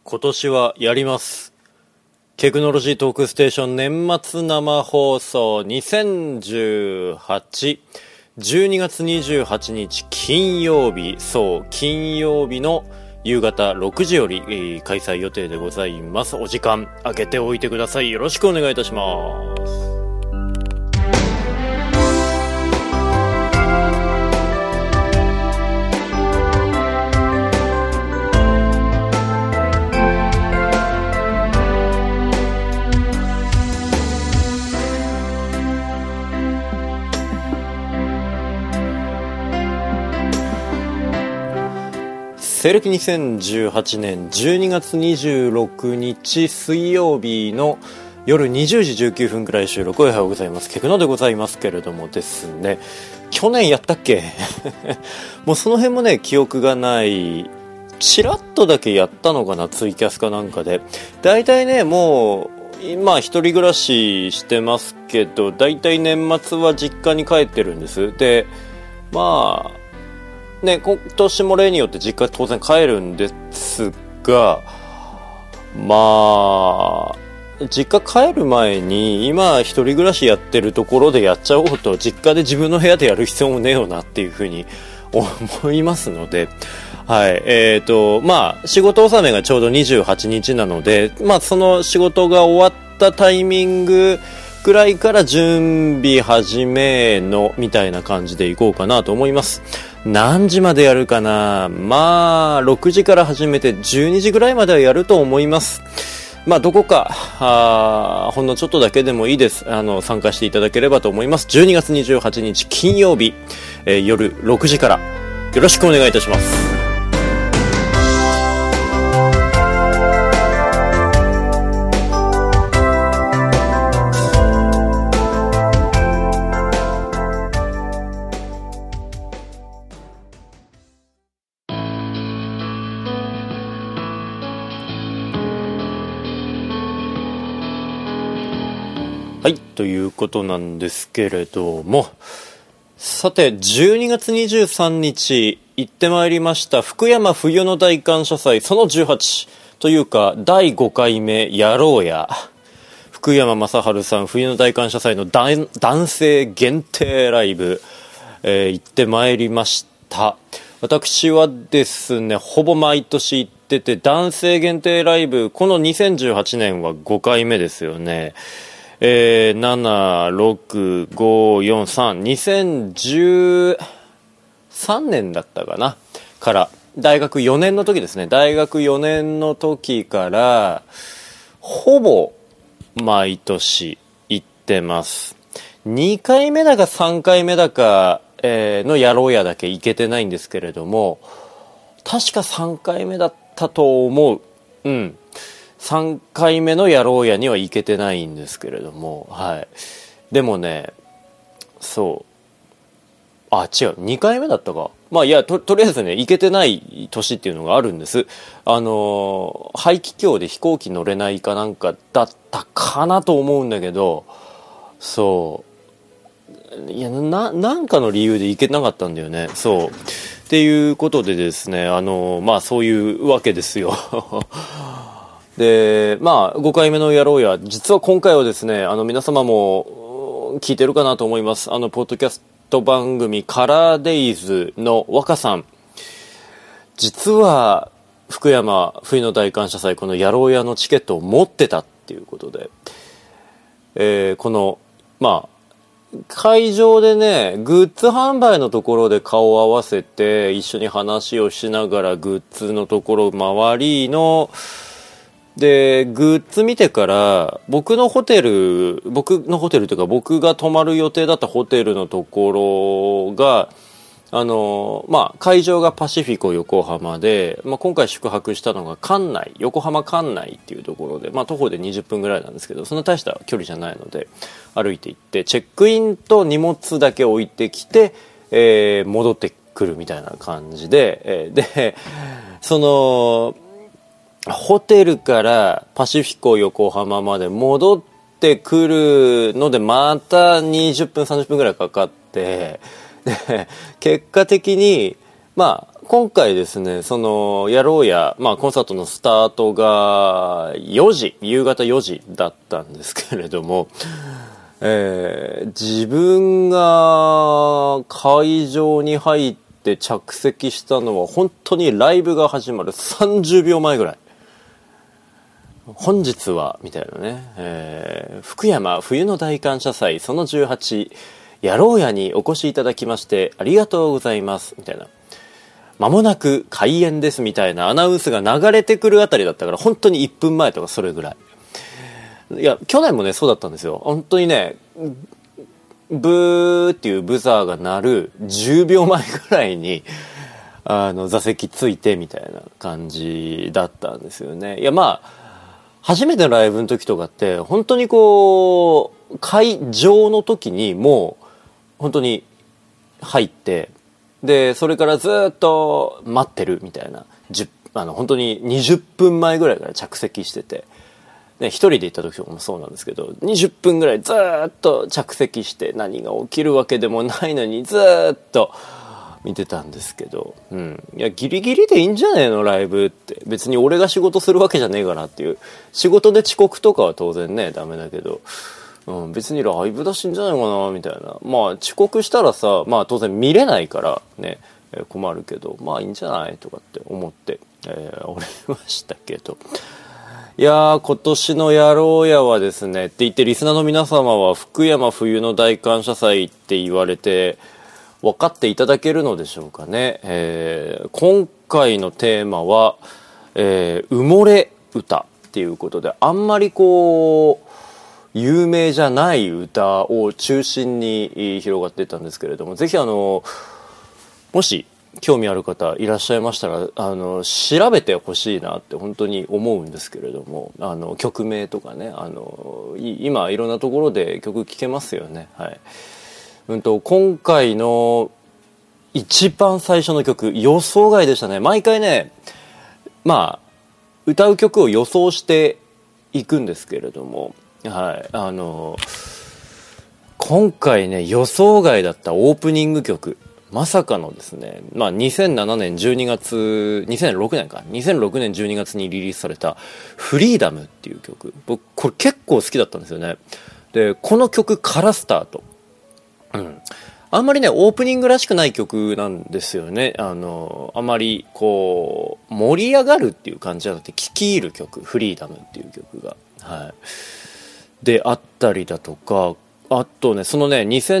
今年はやります。テクノロジートークステーション年末生放送2018、12月28日金曜日、金曜日の夕方6時より、開催予定でございます。お時間空けておいてください。よろしくお願いいたします。西暦2018年12月26日水曜日の夜20時19分くらい収録おはようございます。ケクノでございますけれどもですね、去年やったっけもうその辺もね記憶がない。チラッとだけやったのかな、ツイキャスかなんかで。だいたいねもう今一人暮らししてますけど、だいたい年末は実家に帰ってるんです。でまあね、今年も例によって実家当然帰るんですが、まあ実家帰る前に今一人暮らしやってるところでやっちゃおうと、実家で自分の部屋でやる必要もねえよなっていうふうに思いますので、はい、まあ仕事納めがちょうど28日なので、まあその仕事が終わったタイミングぐらいから準備始めのみたいな感じでいこうかなと思います。何時までやるかな。まあ6時から始めて12時ぐらいまではやると思います。まあどこかほんのちょっとだけでもいいです。参加していただければと思います。12月28日金曜日、夜6時からよろしくお願いいたします。はい、ということなんですけれども、さて12月23日行ってまいりました福山冬の大感謝祭その18というか第5回目やろうや、福山雅治さん冬の大感謝祭の男性限定ライブ、行ってまいりました。私はですねほぼ毎年行ってて、男性限定ライブこの2018年は5回目ですよね。7、6、5、4、3、2013年だったかなから大学4年の時ですね。大学4年の時からほぼ毎年行ってます。2回目だか3回目だか、のやろうやだけ行けてないんですけれども、確か3回目だったと思う。3回目のやろうやには行けてないんですけれども、はい。でもね、そう。違う。2回目だったか。まあいや、とりあえずね、行けてない年っていうのがあるんです。排気胸で飛行機乗れないかなんかだったかなと思うんだけど、そう。いや、なんかの理由で行けなかったんだよね。そう。っていうことでですね、まあそういうわけですよ。でまあ5回目のやろうや、実は今回はですね皆様も聞いてるかなと思います。ポッドキャスト番組カラーデイズの若さん、実は福山冬の大感謝祭このやろうやのチケットを持ってたっていうことで、このまあ会場でねグッズ販売のところで顔を合わせて一緒に話をしながらグッズのところ周りのでグッズ見てから僕のホテルというか僕が泊まる予定だったホテルのところがまあ会場がパシフィコ横浜で、まあ、今回宿泊したのが横浜関内っていうところで、まあ、徒歩で20分ぐらいなんですけど、そんな大した距離じゃないので歩いて行ってチェックインと荷物だけ置いてきて、戻ってくるみたいな感じで、でそのホテルからパシフィコ横浜まで戻ってくるのでまた20分30分ぐらいかかって、で結果的にまあ、今回ですね、その、やろうや、まあ、コンサートのスタートが4時、夕方4時だったんですけれども、自分が会場に入って着席したのは本当にライブが始まる30秒前ぐらい。本日は、みたいなね、福山冬の大感謝祭その18、やろうやにお越しいただきましてありがとうございます、みたいな。間もなく開演です、みたいなアナウンスが流れてくるあたりだったから、本当に1分前とかそれぐらい。いや、去年もね、そうだったんですよ。本当にね、ブーっていうブザーが鳴る10秒前ぐらいに、座席ついてみたいな感じだったんですよね。いや、まあ、初めてのライブの時とかって本当にこう会場の時にもう本当に入って、でそれからずっと待ってるみたいな、本当に20分前ぐらいから着席してて、で一人で行った時とかもそうなんですけど、20分ぐらいずっと着席して何が起きるわけでもないのにずっと見てたんですけど、いやギリギリでいいんじゃねえのライブって。別に俺が仕事するわけじゃねえかなっていう。仕事で遅刻とかは当然ねダメだけど、別にライブだしいいんじゃないかなみたいな。まあ遅刻したらさ、まあ当然見れないからね、困るけど、まあいいんじゃないとかって思って、おりましたけど、いやー、今年のやろうやはですねって言って、リスナーの皆様は福山冬の大感謝祭って言われて分かっていただけるのでしょうかね。今回のテーマは、埋もれ歌っていうことで、あんまりこう有名じゃない歌を中心に広がっていったんですけれども、ぜひもし興味ある方いらっしゃいましたら調べてほしいなって本当に思うんですけれども、曲名とかね、今いろんなところで曲聴けますよね。はい。今回の一番最初の曲、予想外でしたね。毎回ね、まあ歌う曲を予想していくんですけれども、はい、今回ね予想外だったオープニング曲、まさかのですね、まあ2007年12月2006年12月にリリースされたフリーダムっていう曲、僕これ結構好きだったんですよね。でこの曲からスタート、あんまりねオープニングらしくない曲なんですよね。あまりこう盛り上がるっていう感じじゃなくて聴き入る曲、フリーダムっていう曲が、はい、であったりだとか、あとねそのね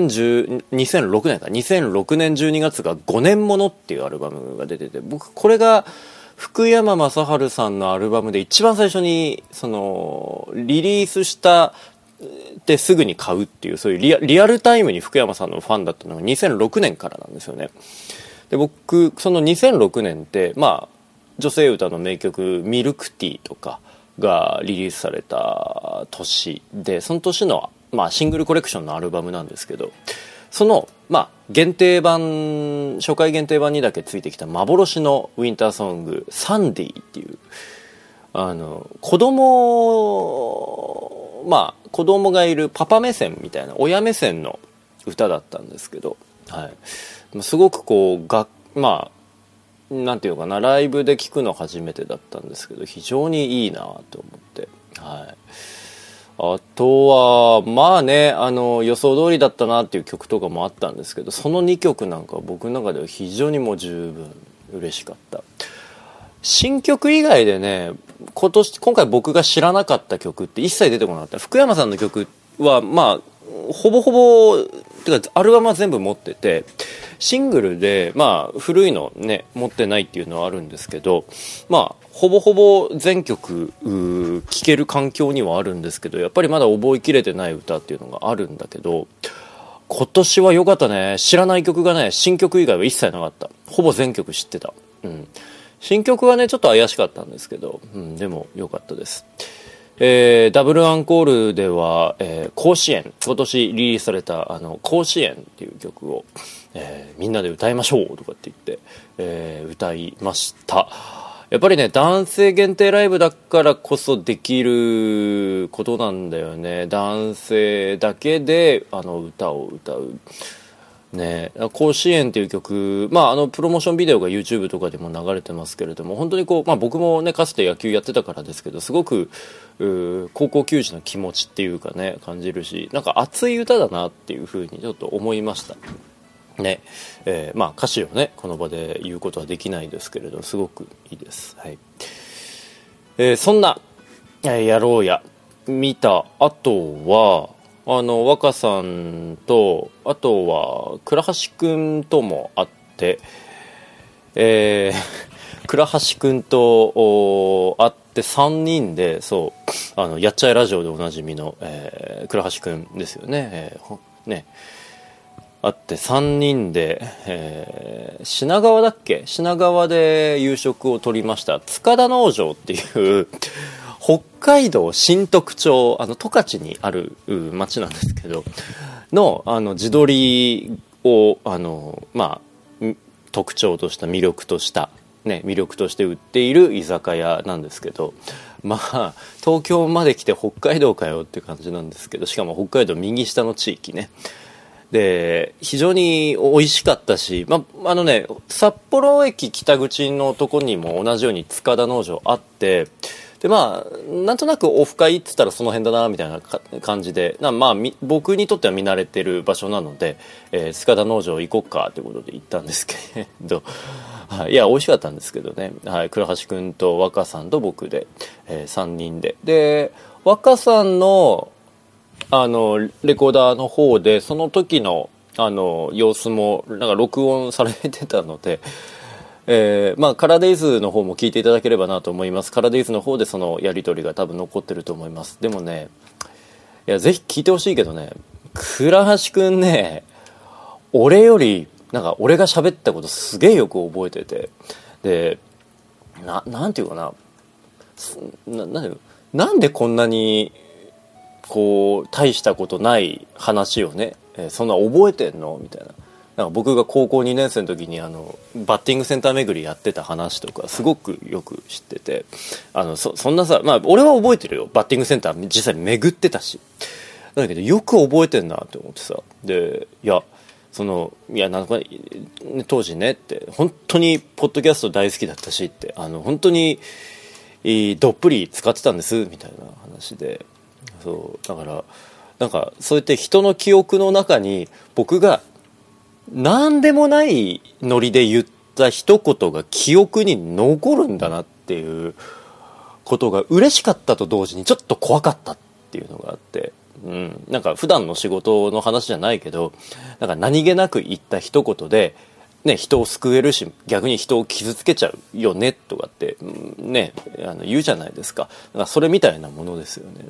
2006年12月が5年ものっていうアルバムが出てて、僕これが福山雅治さんのアルバムで一番最初にそのリリースしたですぐに買うっていう、そういうリアルタイムに福山さんのファンだったのが2006年からなんですよね。で僕その2006年ってまあ女性歌の名曲ミルクティーとかがリリースされた年で、その年の、まあ、シングルコレクションのアルバムなんですけど、その、まあ、限定版、初回限定版にだけついてきた幻のウィンターソングサンディっていう、子供がいるパパ目線みたいな親目線の歌だったんですけど、はい、すごくこうまあなんていうかな、ライブで聴くの初めてだったんですけど非常にいいなと思って、はい、あとはまあね予想通りだったなっていう曲とかもあったんですけど、その2曲なんか僕の中では非常にもう十分嬉しかった。新曲以外でね今回僕が知らなかった曲って一切出てこなかった。福山さんの曲はまあほぼほぼてかアルバムは全部持ってて、シングルでまあ古いのね持ってないっていうのはあるんですけど、まあほぼほぼ全曲聴ける環境にはあるんですけど、やっぱりまだ覚えきれてない歌っていうのがあるんだけど、今年は良かったね。知らない曲がね、新曲以外は一切なかった。ほぼ全曲知ってた。新曲はねちょっと怪しかったんですけど、でも良かったです。ダブルアンコールでは、甲子園、今年リリースされた甲子園っていう曲を、みんなで歌いましょうとかって言って、歌いました。やっぱりね男性限定ライブだからこそできることなんだよね。男性だけで歌を歌う。 ね、甲子園っていう曲、プロモーションビデオが YouTube とかでも流れてますけれども、本当に僕もねかつて野球やってたからですけど、すごく高校球児の気持ちっていうかね感じるし、なんか熱い歌だなっていう風にちょっと思いましたね。歌詞をねこの場で言うことはできないですけれど、すごくいいです。はい。そんなやろうや見た後は若さんと、あとは倉橋くんとも会って、倉橋くんと会って3人で、やっちゃえラジオでおなじみの、倉橋くんですよね。会って3人で、品川だっけ？品川で夕食をとりました。塚田農場っていう北海道新徳町、十勝にある町なんですけどの地鶏を特徴とした魅力として売っている居酒屋なんですけど、東京まで来て北海道かよって感じなんですけど、しかも北海道右下の地域ねで、非常に美味しかったし、札幌駅北口のとこにも同じように塚田農場あって、でなんとなくオフ会って言ったらその辺だなみたいな感じで、僕にとっては見慣れてる場所なので、塚田農場行こっかということで行ったんですけど、いや美味しかったんですけどね、倉橋くんと若さんと僕で、3人で若さんのレコーダーの方でその時の様子もなんか録音されてたので、カラデイズの方も聞いていただければなと思います。カラデイズの方でそのやり取りが多分残ってると思います。でもね、いやぜひ聞いてほしいけどね、倉橋くんね、俺よりなんか俺が喋ったことすげえよく覚えてて、でなんていうかなんでこんなに大したことない話をね、そんな覚えてんのみたいな。なんか僕が高校2年生の時にバッティングセンター巡りやってた話とかすごくよく知ってて、そんなさ、俺は覚えてるよ、バッティングセンター実際巡ってたし、だけどよく覚えてんなって思ってさ、でなんか当時ねって本当にポッドキャスト大好きだったしって、本当にどっぷり使ってたんですみたいな話で、だからなんかそうやって人の記憶の中に僕が何でもないノリで言った一言が記憶に残るんだなっていうことが嬉しかったと同時にちょっと怖かったっていうのがあって、なんか普段の仕事の話じゃないけど、なんか何気なく言った一言でね、人を救えるし逆に人を傷つけちゃうよねとかってね言うじゃないですか。だからそれみたいなものですよね。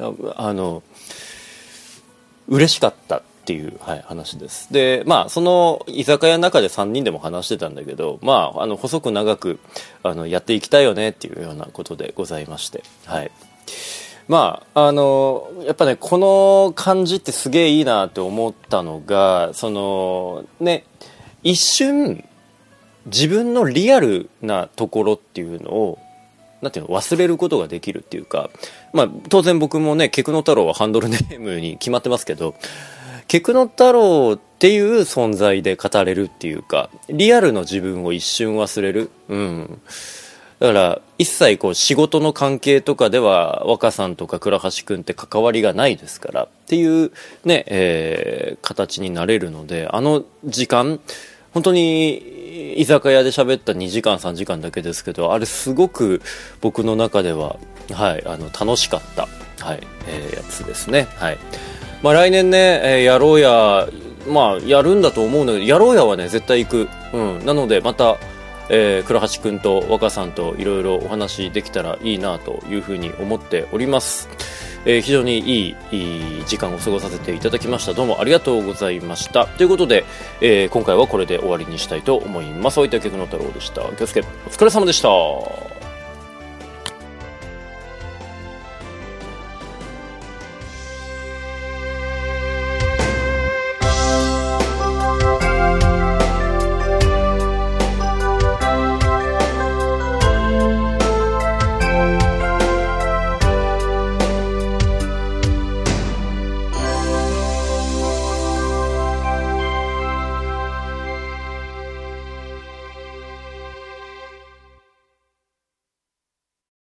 嬉しかったっていう、話です。でその居酒屋の中で3人でも話してたんだけど、細く長くやっていきたいよねっていうようなことでございまして、やっぱねこの感じってすげえいいなって思ったのが、一瞬自分のリアルなところっていうのを忘れることができるっていうか、当然僕もねケクノ太郎はハンドルネームに決まってますけど、ケクノ太郎っていう存在で語れるっていうか、リアルの自分を一瞬忘れる、だから一切仕事の関係とかでは若さんとか倉橋くんって関わりがないですからっていうね、形になれるので、時間本当に居酒屋で喋った2時間3時間だけですけど、あれすごく僕の中では楽しかった、やつですね。来年ね、やろうややるんだと思うので、やろうやはね絶対行く、なのでまた倉橋くんと若さんといろいろお話できたらいいなというふうに思っております。非常にいい時間を過ごさせていただきました。どうもありがとうございました。ということで、今回はこれで終わりにしたいと思います。お相手はケクノ太郎でした。気をつけ、お疲れ様でした。